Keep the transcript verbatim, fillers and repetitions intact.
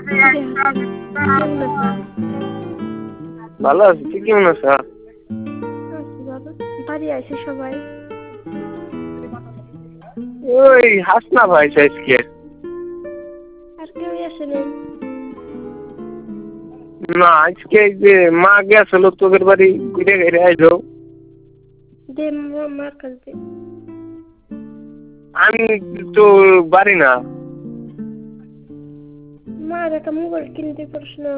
কিরে হাসান, কেমন আছো? ভালো আছি, তুই কেমন আছো? আছি ভালো। বাড়ি আইছে সবাই? ওই হাসনা ভাই আজকে। আর কেউই আসে নাই? না, আজকে এই যে মা গেছিল তোদের বাড়ি ঘুরে ঘুরে আইলো। দে মা- মার কাছ দে। আমি তো বাড়ি না। মার একটা মোবাইল কিনতে পারিস না?